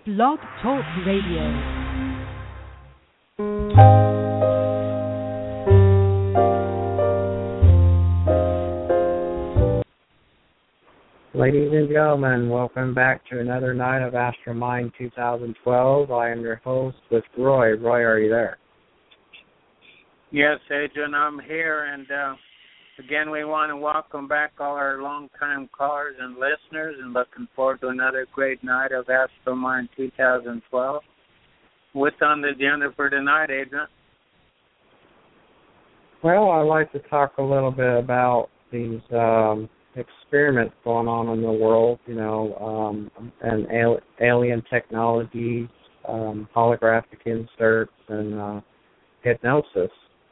Blog Talk Radio. Ladies and gentlemen, welcome back to another night of Astromind 2012. I am your host with Roy. Roy, are you there? Yes, Adrian, I'm here, and again, we want to welcome back all our long-time callers and listeners, and looking forward to another great night of Astromind 2012. What's on the agenda for tonight, Adrian? Well, I'd like to talk a little bit about these experiments going on in the world, and alien technologies, holographic inserts, and hypnosis.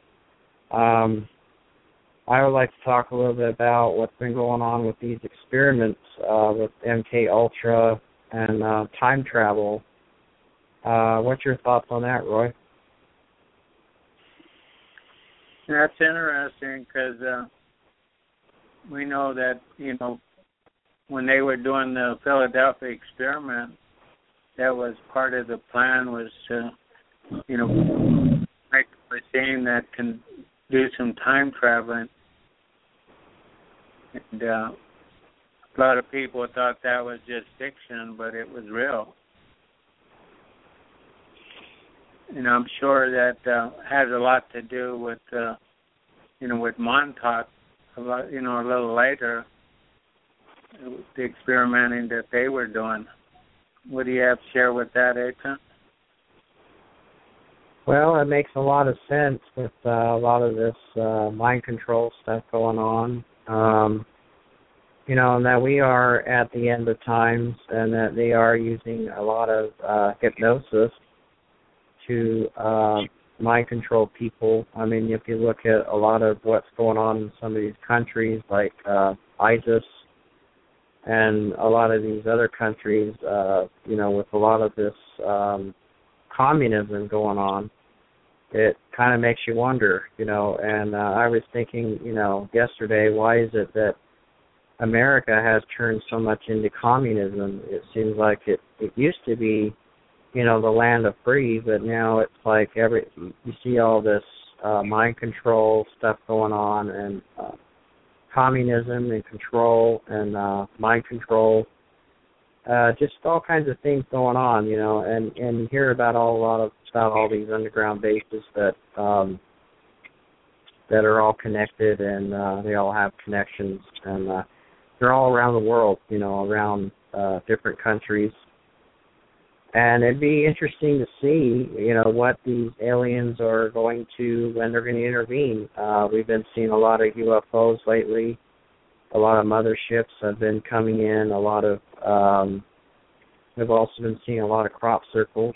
I would like to talk a little bit about what's been going on with these experiments with MK Ultra and time travel. What's your thoughts on that, Roy? That's interesting because we know that, when they were doing the Philadelphia experiment, that was part of the plan was to, make a machine that can do some time traveling. And a lot of people thought that was just fiction, but it was real. And I'm sure that has a lot to do with, with Montauk. A little later, the experimenting that they were doing. What do you have to share with that, Ethan? Well, it makes a lot of sense with a lot of this mind control stuff going on. And that we are at the end of times, and that they are using a lot of hypnosis to mind control people. I mean, if you look at a lot of what's going on in some of these countries, like ISIS, and a lot of these other countries, with a lot of this communism going on, it kind of makes you wonder, and I was thinking, yesterday, why is it that America has turned so much into communism? It seems like it used to be, the land of free, but now it's like you see all this mind control stuff going on, and communism and control and mind control, just all kinds of things going on, and you hear about all these underground bases that are all connected, and they all have connections, and they're all around the world, around different countries. And it'd be interesting to see, what these aliens are going to, when they're going to intervene. We've been seeing a lot of UFOs lately. A lot of motherships have been coming in. We've also been seeing a lot of crop circles.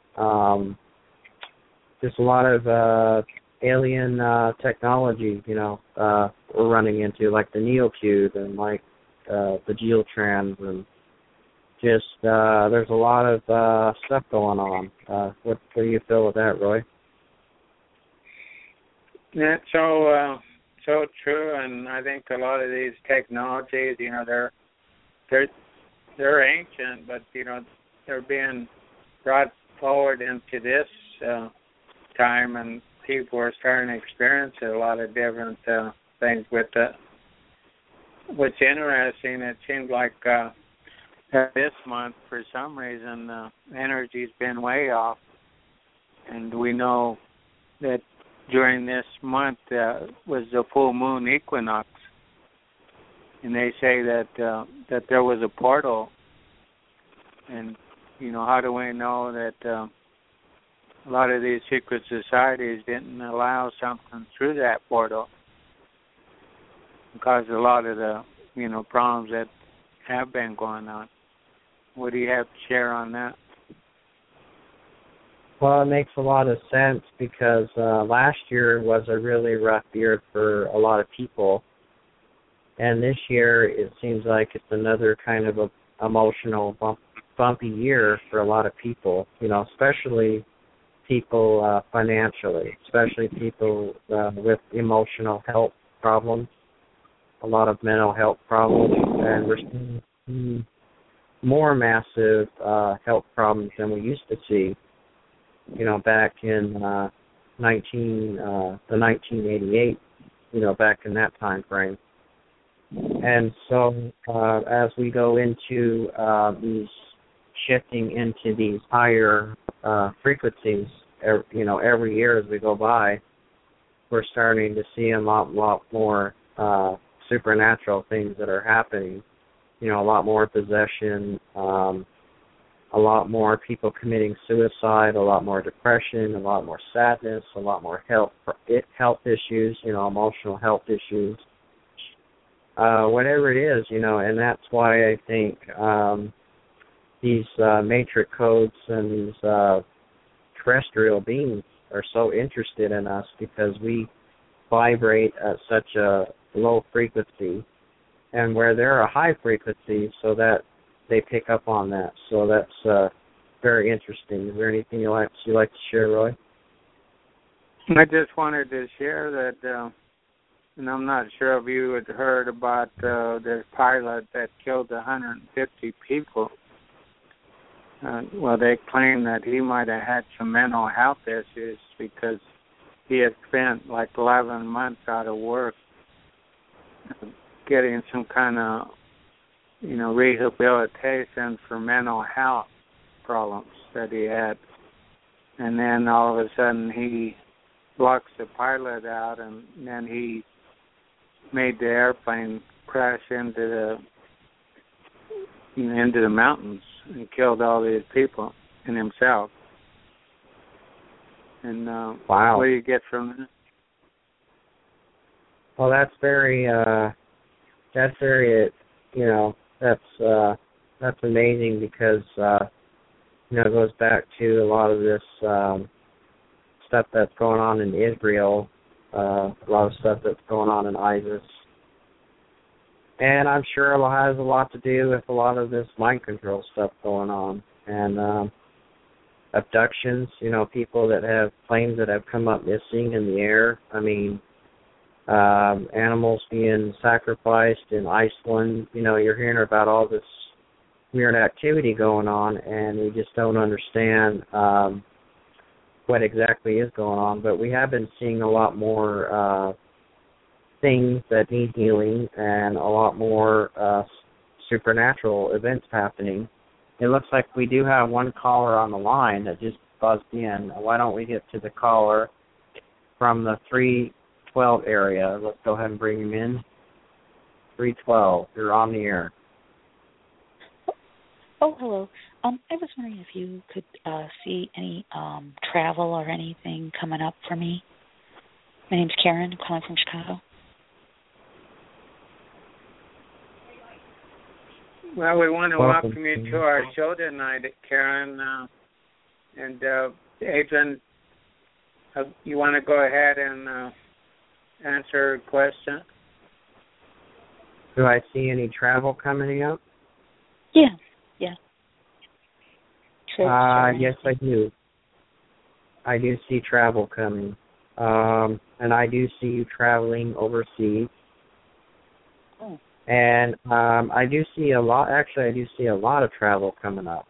Just a lot of alien technology, we're running into, like the Neocube and like the Geotrans, and just there's a lot of stuff going on. What do you feel with that, Roy? That's so true, and I think a lot of these technologies, they're ancient, but they're being brought forward into this time, and people are starting to experience a lot of different things with it. What's interesting, it seems like this month, for some reason, the energy's been way off, and we know that during this month was the full moon equinox, and they say that there was a portal, and how do we know that a lot of these secret societies didn't allow something through that portal? Because a lot of the problems that have been going on. What do you have to share on that? Well, it makes a lot of sense because last year was a really rough year for a lot of people, and this year it seems like it's another kind of a emotional bumpy year for a lot of people. Especially people financially, especially people with emotional health problems, a lot of mental health problems, and we're seeing more massive health problems than we used to see, back in the 1988, back in that time frame. And so as we go into these shifting into these higher frequencies, every year as we go by, we're starting to see a lot more supernatural things that are happening. A lot more possession, a lot more people committing suicide, a lot more depression, a lot more sadness, a lot more health issues, emotional health issues, whatever it is, and that's why I think these matrix codes and these terrestrial beings are so interested in us, because we vibrate at such a low frequency, and where they're a high frequency, so that they pick up on that. So that's very interesting. Is there anything you'd like to share, Roy? I just wanted to share that, and I'm not sure if you had heard about this pilot that killed 150 people. Well, they claim that he might have had some mental health issues, because he had spent like 11 months out of work getting some kind of, rehabilitation for mental health problems that he had. And then all of a sudden he blocks the pilot out, and then he made the airplane crash into the mountains and killed all these people and himself. And wow. What do you get from that? Well, that's very, that's amazing, because, it goes back to a lot of this stuff that's going on in Israel, a lot of stuff that's going on in ISIS. And I'm sure it has a lot to do with a lot of this mind control stuff going on. And abductions, people that have planes that have come up missing in the air. I mean, animals being sacrificed in Iceland. You're hearing about all this weird activity going on, and we just don't understand what exactly is going on. But we have been seeing a lot more things that need healing, and a lot more supernatural events happening. It looks like we do have one caller on the line that just buzzed in. Why don't we get to the caller from the 312 area? Let's go ahead and bring him in. 312, you're on the air. Oh, hello. I was wondering if you could see any travel or anything coming up for me. My name's Karen. I'm calling from Chicago. Well, we want to welcome you to our show tonight, Karen. And Adrian, you want to go ahead and answer a question? Do I see any travel coming up? Yeah. Yes, I do. I do see travel coming. And I do see you traveling overseas. Oh. And I do see a lot of travel coming up.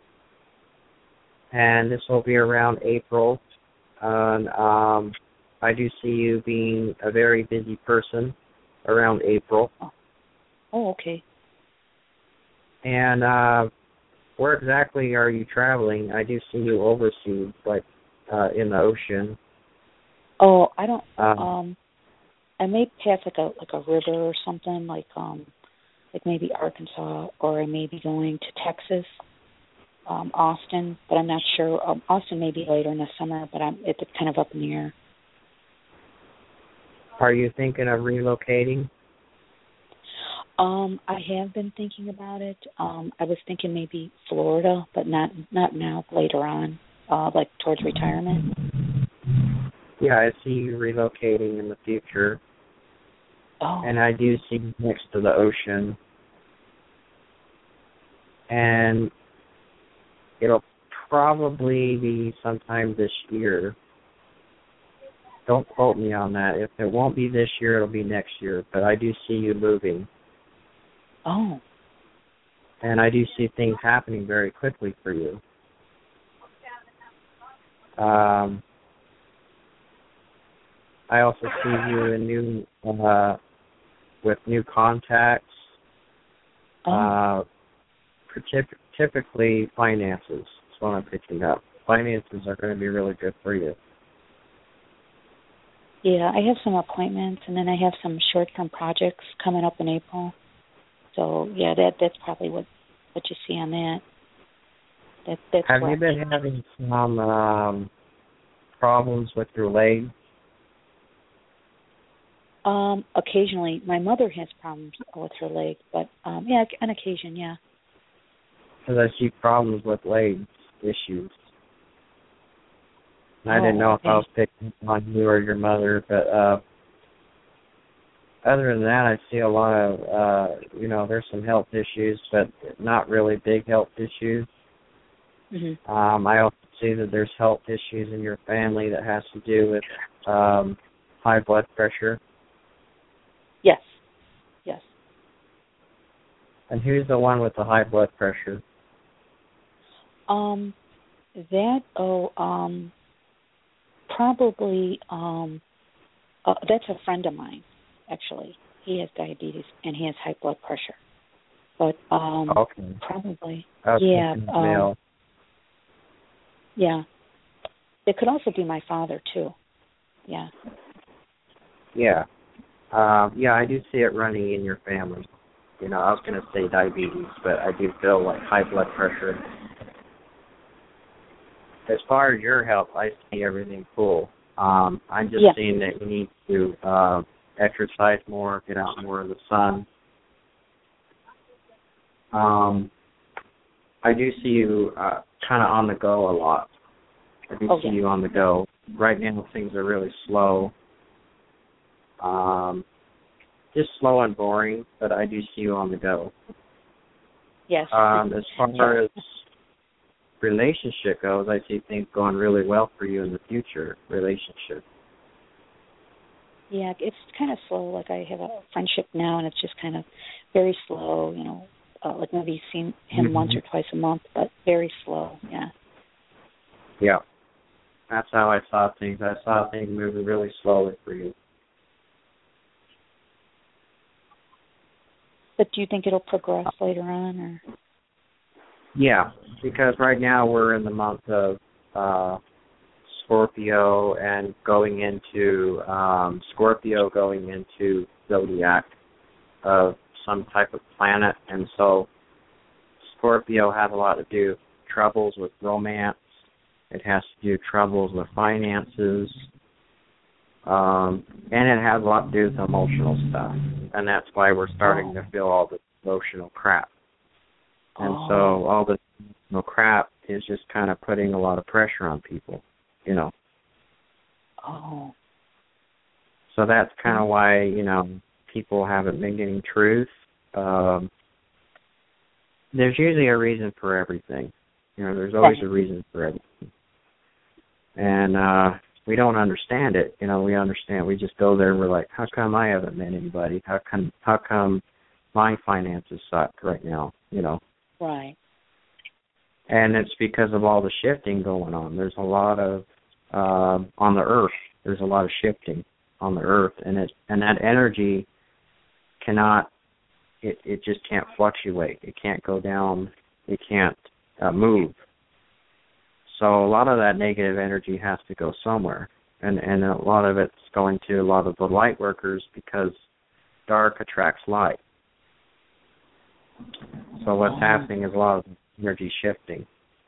And this will be around April. And I do see you being a very busy person around April. Oh, okay. And where exactly are you traveling? I do see you overseas, like in the ocean. Oh, I don't. I may pass like a river or something, like maybe Arkansas, or I may be going to Texas, Austin, but I'm not sure. Austin may be later in the summer, but it's kind of up in the air. Are you thinking of relocating? I have been thinking about it. I was thinking maybe Florida, but not now, later on, like towards retirement. Yeah, I see you relocating in the future. Oh. And I do see you next to the ocean. And it'll probably be sometime this year. Don't quote me on that. If it won't be this year, it'll be next year. But I do see you moving. Oh. And I do see things happening very quickly for you. I also see you in with new contacts. Typically finances. That's what I'm picking up. Finances are going to be really good for you. Yeah, I have some appointments, and then I have some short-term projects coming up in April. So yeah, that's probably what you see on that. That's have you been having some problems with your leg? Occasionally, my mother has problems with her leg, but yeah, on occasion, yeah. Because I see problems with leg issues. And I didn't know if I was picking on you or your mother, but other than that, I see a lot of, there's some health issues, but not really big health issues. Mm-hmm. I also see that there's health issues in your family that has to do with high blood pressure. Yes. And who's the one with the high blood pressure? Probably, that's a friend of mine, actually. He has diabetes and he has high blood pressure. But, okay. Probably, yeah. Yeah. It could also be my father, too. Yeah. Yeah. I do see it running in your family. I was going to say diabetes, but I do feel like high blood pressure. As far as your health, I see everything cool. I'm just seeing that you need to exercise more, get out more in the sun. I do see you kind of on the go a lot. I do see you on the go. Right now, things are really slow. Just slow and boring, but I do see you on the go. Yes. As far as relationship goes, I see things going really well for you in the future, relationship. Yeah, it's kind of slow. Like I have a friendship now, and it's just kind of very slow, like maybe seen him once or twice a month, but very slow, yeah. Yeah. That's how I saw things. I saw things moving really slowly for you. But do you think it'll progress later on, or? Yeah, because right now we're in the month of Scorpio and going into zodiac of some type of planet, and so Scorpio has a lot to do with troubles with romance. It has to do with troubles with finances, and it has a lot to do with emotional stuff, and that's why we're starting to feel all this emotional crap. And so all this emotional crap is just kind of putting a lot of pressure on people, Oh. So that's kind of why, people haven't been getting truth. There's usually a reason for everything. There's always a reason for everything. And we don't understand it. We understand. We just go there and we're like, how come I haven't met anybody? How come my finances suck right now? Right. And it's because of all the shifting going on. There's a lot of on the earth. There's a lot of shifting on the earth, and that energy cannot. It just can't fluctuate. It can't go down. It can't move. So a lot of that negative energy has to go somewhere, and a lot of it's going to a lot of the light workers because dark attracts light. So what's happening is a lot of energy shifting,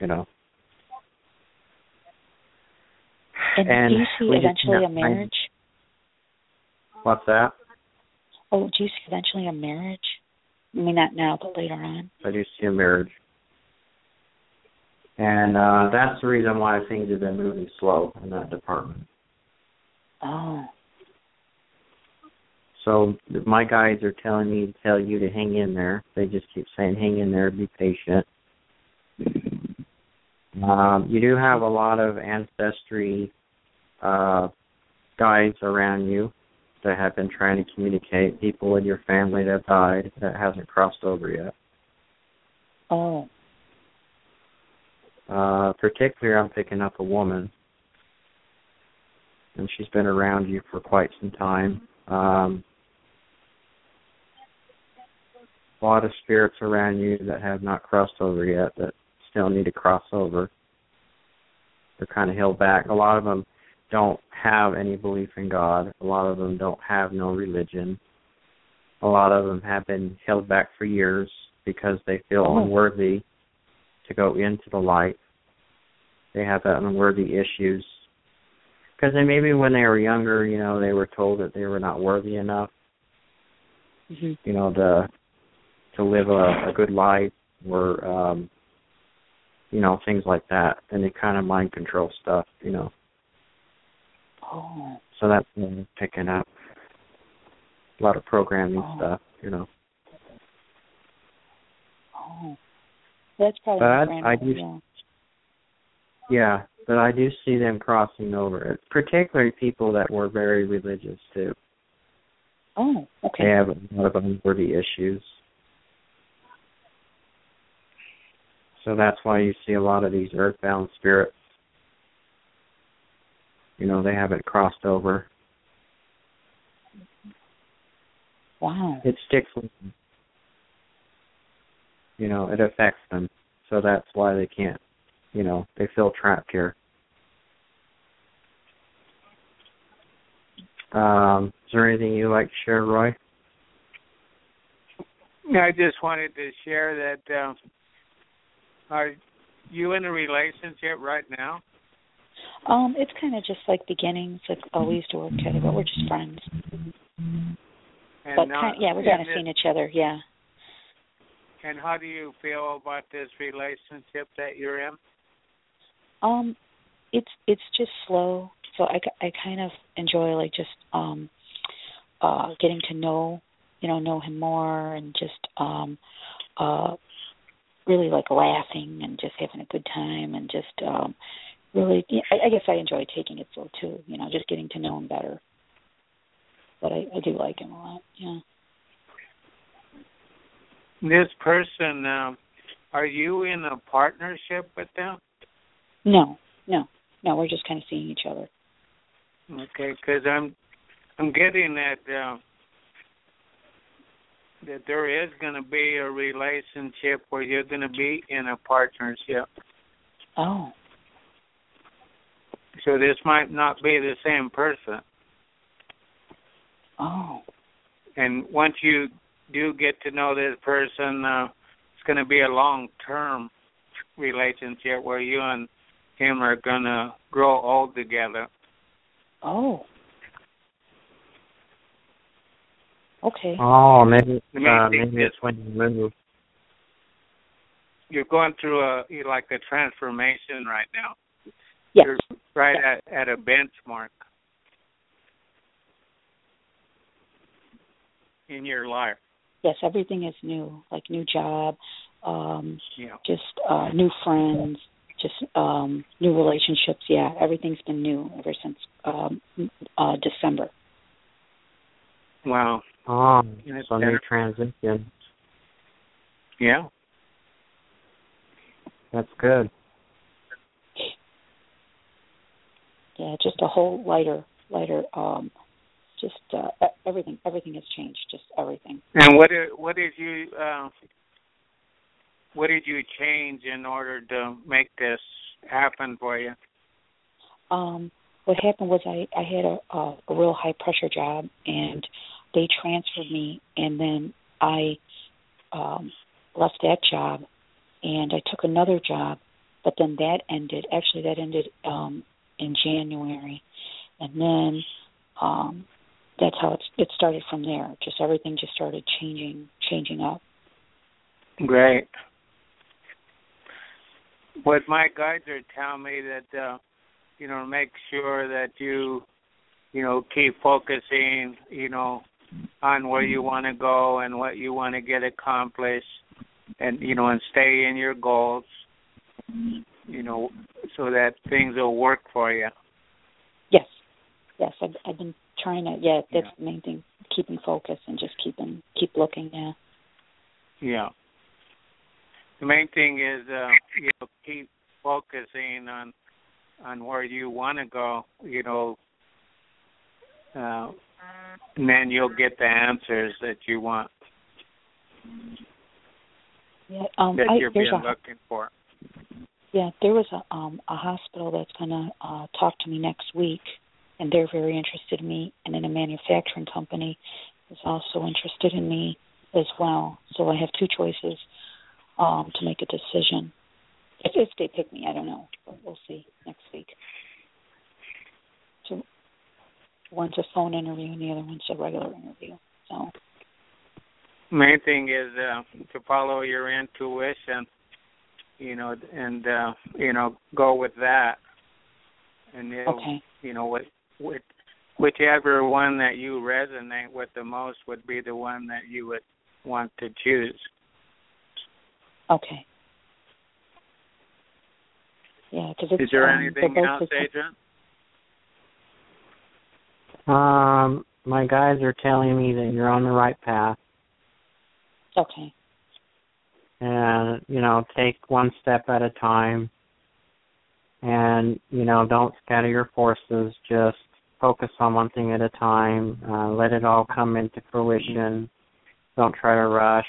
And do you see eventually a marriage? What's that? Oh, do you see eventually a marriage? I mean, not now, but later on. I do see a marriage. And that's the reason why things have been moving slow in that department. Oh. So my guides are telling me to tell you to hang in there. They just keep saying, hang in there, be patient. You do have a lot of ancestry guides around you that have been trying to communicate, people in your family that have died that hasn't crossed over yet. Oh. Particularly, I'm picking up a woman, and she's been around you for quite some time. A lot of spirits around you that have not crossed over yet that still need to cross over. They're kind of held back. A lot of them don't have any belief in God. A lot of them don't have no religion. A lot of them have been held back for years because they feel unworthy to go into the light. They have that unworthy issues. Because maybe when they were younger, they were told that they were not worthy enough, to live a good life, or, things like that. And they kind of mind control stuff, Oh. So that's what I'm picking up. A lot of programming stuff, Oh. That's probably but but I do see them crossing over, particularly people that were very religious, too. Oh, okay. They have a lot of unworthy issues. So that's why you see a lot of these earthbound spirits. They haven't crossed over. Wow. It sticks with them. It affects them. So that's why they can't, they feel trapped here. Is there anything you'd like to share, Roy? I just wanted to share that, are you in a relationship right now? It's kind of just like beginnings. Like, we used to work together, but we're just friends. And but we're kind of seeing each other, yeah. And how do you feel about this relationship that you're in? It's just slow. So I kind of enjoy like just getting to know him more, and just really like laughing and just having a good time, and just really, I guess I enjoy taking it slow too, just getting to know him better. But I do like him a lot, yeah. This person, are you in a partnership with them? No, we're just kind of seeing each other. Okay, because I'm getting that there is going to be a relationship where you're going to be in a partnership. Oh. So this might not be the same person. Oh. And once you do get to know this person, it's going to be a long-term relationship where you and him are going to grow old together. Oh. Okay. Oh, maybe it's when you move. You're going through a transformation right now. Yes. You're right at a benchmark in your life. Yes, everything is new, like new job, just new friends, just new relationships. Yeah, everything's been new ever since December. Wow. Oh, so new transition. Yeah. That's good. Yeah, just a whole lighter, just everything has changed, just everything. And what did you change in order to make this happen for you? What happened was I had a real high pressure job, and they transferred me, and then I left that job, and I took another job, but then that ended. Actually, that ended in January, and then that's how it started from there. Just everything just started changing up. Great. What my guides are telling me that make sure that you keep focusing on where you want to go and what you want to get accomplished, and and stay in your goals, so that things will work for you. Yes, I've been trying to. Yeah, that's the main thing. Keeping focus and just keep looking. Yeah. Yeah. The main thing is keep focusing on where you want to go, and then you'll get the answers that you want. Yeah, that you're looking for. Yeah, there was a hospital that's going to talk to me next week, and they're very interested in me, and then a manufacturing company is also interested in me as well. So I have two choices to make a decision. If they pick me, I don't know, but we'll see next week. So one's a phone interview and the other one's a regular interview. So main thing is to follow your intuition, and go with that, and whichever one that you resonate with the most would be the one that you would want to choose. Okay. Yeah, because it's. Is there anything else, Adrian? My guides are telling me that you're on the right path. Okay. And, take one step at a time. And, don't scatter your forces. Just focus on one thing at a time. Let it all come into fruition. Don't try to rush.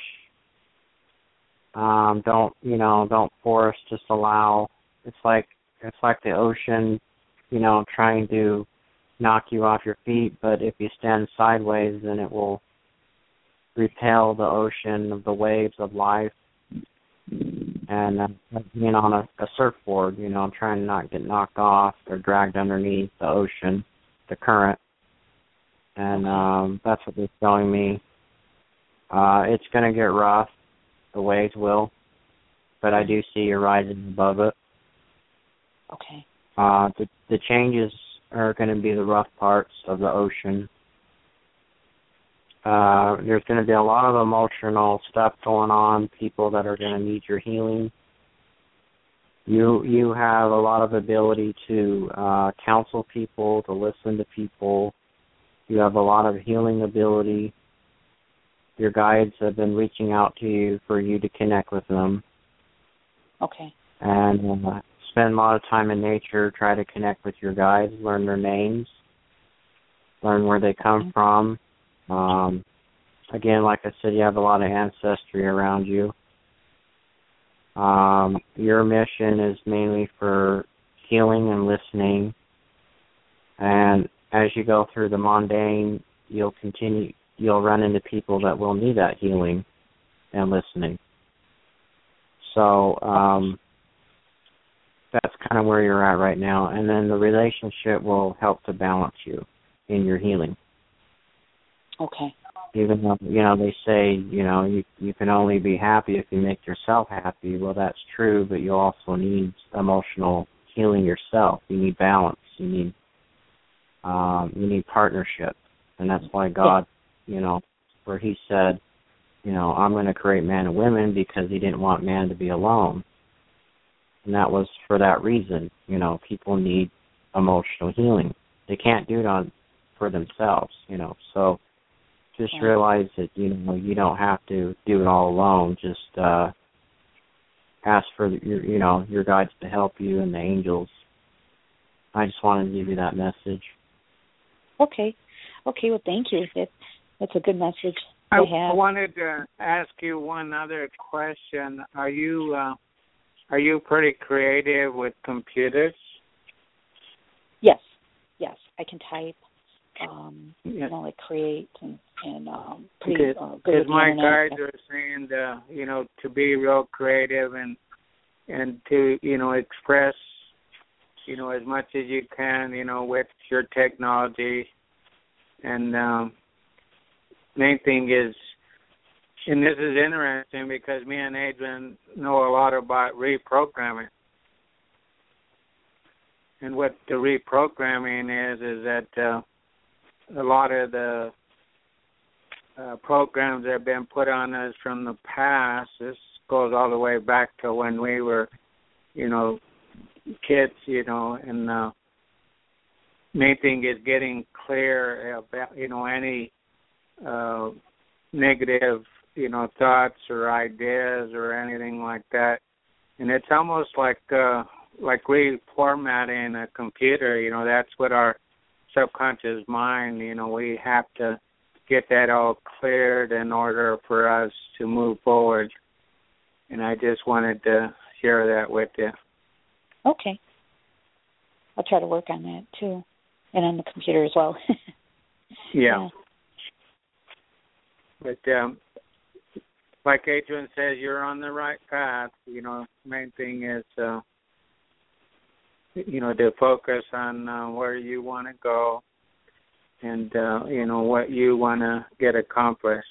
Don't force, just allow. It's like the ocean, trying to knock you off your feet, but if you stand sideways, then it will repel the ocean of the waves of life. And being on a surfboard, trying to not get knocked off or dragged underneath the ocean, the current. And that's what they're showing me. It's going to get rough. The waves will. But I do see you rising above it. Okay. The changes are going to be the rough parts of the ocean. There's going to be a lot of emotional stuff going on, people that are going to need your healing. You have a lot of ability to counsel people, to listen to people. You have a lot of healing ability. Your guides have been reaching out to you for you to connect with them. Okay. And spend a lot of time in nature, try to connect with your guides, learn their names, learn where they come from. Again, like I said, you have a lot of ancestry around you. Your mission is mainly for healing and listening. And as you go through the mundane, you'll run into people that will need that healing and listening. So that's kind of where you're at right now. And then the relationship will help to balance you in your healing. Okay. Even though, they say, you can only be happy if you make yourself happy. Well, that's true, but you also need emotional healing yourself. You need balance. You need partnership. And that's why God, where he said, I'm going to create man and women because he didn't want man to be alone. And that was for that reason. People need emotional healing. They can't do it for themselves, So just realize that, you don't have to do it all alone. Just ask for your guides to help you and the angels. I just wanted to give you that message. Okay. Well, thank you. That's a good message to have. I wanted to ask you one other question. Are you pretty creative with computers? Yes. I can type. Like create and pretty good. Because my guides are saying to be real creative and to express as much as you can with your technology. And main thing is, and this is interesting because me and Adrian know a lot about reprogramming. And what the reprogramming is that a lot of the programs that have been put on us from the past, this goes all the way back to when we were, kids, and main thing is getting clear about, any negative thoughts or ideas or anything like that. And it's almost like reformatting a computer. That's what our subconscious mind, we have to get that all cleared in order for us to move forward. And I just wanted to share that with you. Okay. I'll try to work on that too, and on the computer as well. Yeah. But like Adrian says, you're on the right path. Main thing is, to focus on where you want to go and, what you want to get accomplished.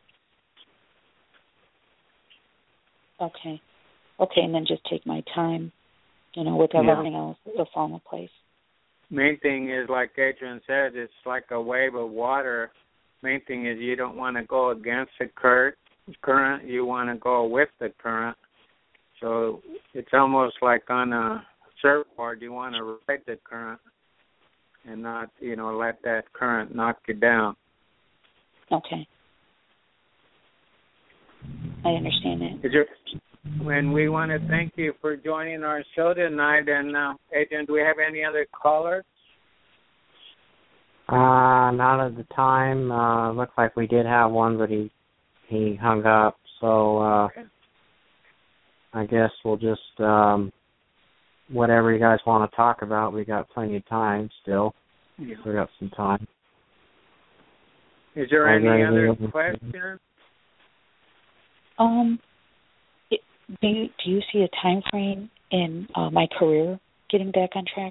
Okay, and then just take my time, with everything else, it'll fall into place. Main thing is, like Adrian said, it's like a wave of water. Main thing is you don't want to go against the current. You want to go with the current. So it's almost like on a surfboard. You want to ride the current and not, let that current knock you down. Okay. I understand that. And we want to thank you for joining our show tonight. And, Adrian, do we have any other callers? Not at the time. Looks like we did have one, but he hung up. So Okay. I guess we'll just whatever you guys want to talk about. We got plenty of time still. Yeah. We got some time. Is there any other questions? Do you see a time frame in my career getting back on track?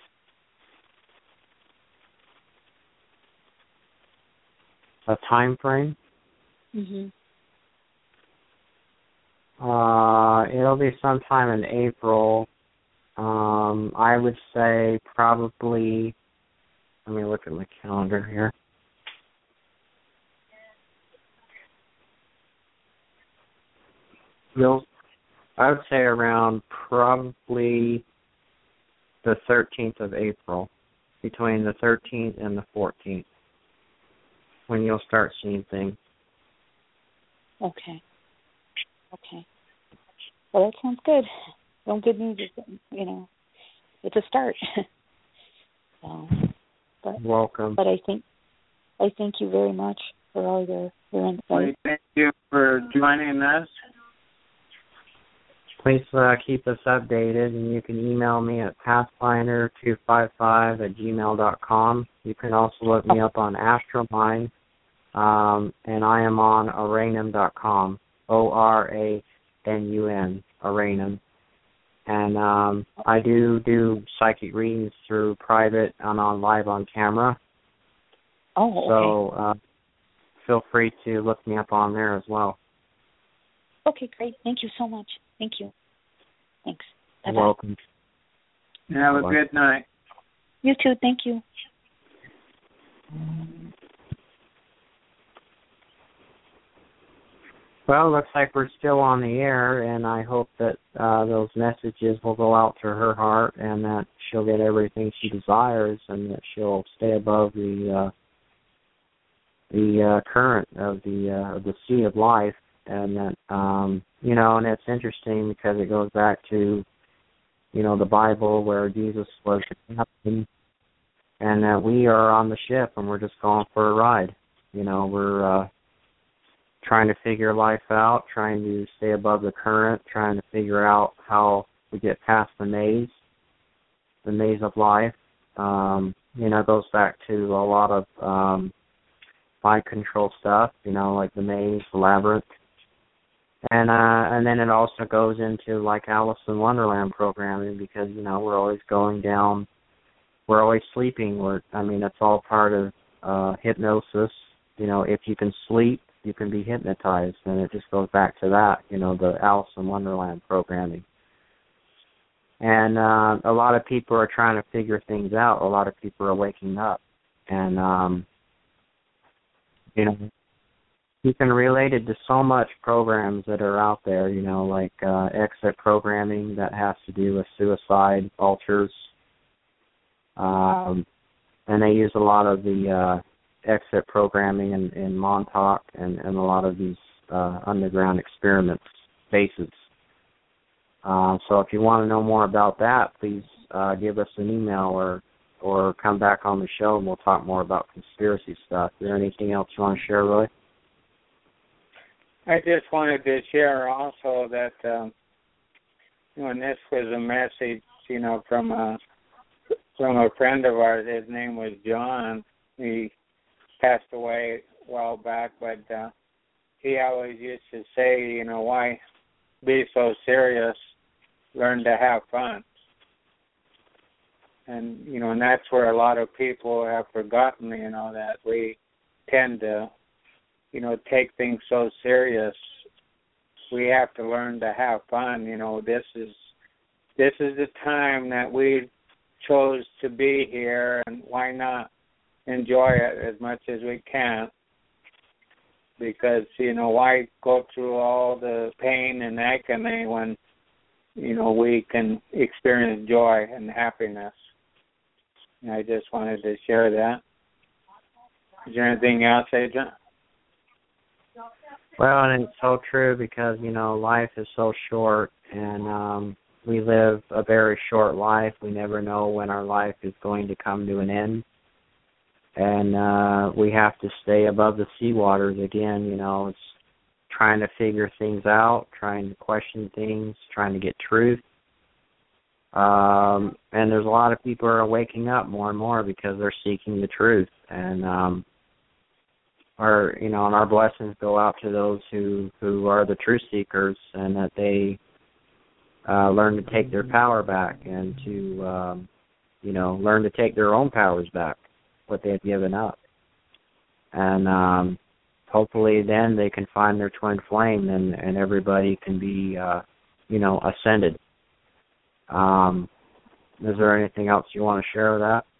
A time frame? Mm-hmm. It'll be sometime in April. I would say probably. Let me look at my calendar here. I would say around probably the 13th of April, between the 13th and the 14th, when you'll start seeing things. Okay. Well, that sounds good. Well, good news is, it's a start. Welcome. But I thank you very much for all your insight. Well, thank you for joining us. Please keep us updated, and you can email me at pathfinder255@gmail.com. You can also look me up on Astromine, and I am on Oranum.com, ORANUN, Oranum. And I do psychic readings through private and on live on camera. Oh, okay. So feel free to look me up on there as well. Okay, great. Thank you so much. Thank you. Thanks. Bye-bye. You're welcome. Have a good night. You too. Thank you. Well, it looks like we're still on the air, and I hope that those messages will go out to her heart and that she'll get everything she desires and that she'll stay above the current of the sea of life. And that, and it's interesting because it goes back to, the Bible where Jesus was the captain and that we are on the ship and we're just going for a ride. We're trying to figure life out, trying to stay above the current, trying to figure out how we get past the maze of life. It goes back to a lot of mind control stuff, like the maze, the labyrinth. And then it also goes into like Alice in Wonderland programming because, we're always going down, we're always sleeping. It's all part of hypnosis. If you can sleep, you can be hypnotized. And it just goes back to that, the Alice in Wonderland programming. And a lot of people are trying to figure things out. A lot of people are waking up. And, you can relate it to so much programs that are out there, like exit programming that has to do with suicide, altars. And they use a lot of the exit programming in Montauk and a lot of these underground experiments bases. So if you want to know more about that, please give us an email or come back on the show and we'll talk more about conspiracy stuff. Is there anything else you want to share, Roy? I just wanted to share also that, and this was a message, from a friend of ours. His name was John. He passed away a while back, but he always used to say, why be so serious? Learn to have fun. And, and that's where a lot of people have forgotten, that we tend to, take things so serious. We have to learn to have fun. This is the time that we chose to be here, and why not enjoy it as much as we can? Because, why go through all the pain and agony when, we can experience joy and happiness? And I just wanted to share that. Is there anything else, Agent? Well, and it's so true because, life is so short, and we live a very short life. We never know when our life is going to come to an end. And we have to stay above the seawaters again, it's trying to figure things out, trying to question things, trying to get truth. And there's a lot of people who are waking up more and more because they're seeking the truth. And our blessings go out to those who are the truth seekers, and that they learn to take their power back and to, learn to take their own powers back, what they have given up. And hopefully then they can find their twin flame, and everybody can be, ascended. Is there anything else you want to share with that?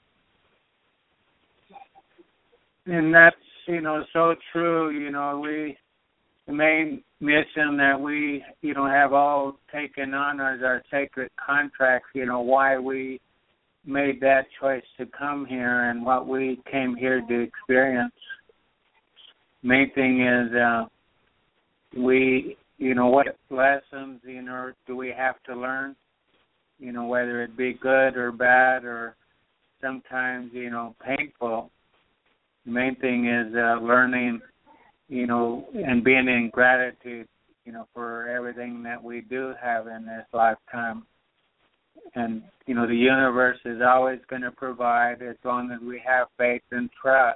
And that's, so true. The main mission that we, have all taken on as our sacred contracts, why we made that choice to come here and what we came here to experience. Main thing is we, what lessons, do we have to learn, whether it be good or bad or sometimes, painful. The main thing is learning, and being in gratitude, for everything that we do have in this lifetime. And, the universe is always going to provide as long as we have faith and trust.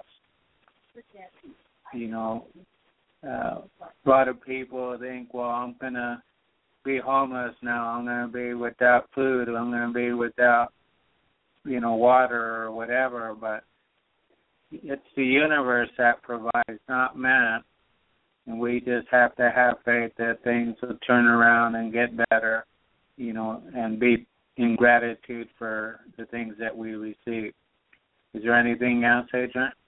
A lot of people think, well, I'm going to be homeless now. I'm going to be without food. I'm going to be without, water or whatever. But it's the universe that provides, not man. And we just have to have faith that things will turn around and get better, and be in gratitude for the things that we receive. Is there anything else, Adrian?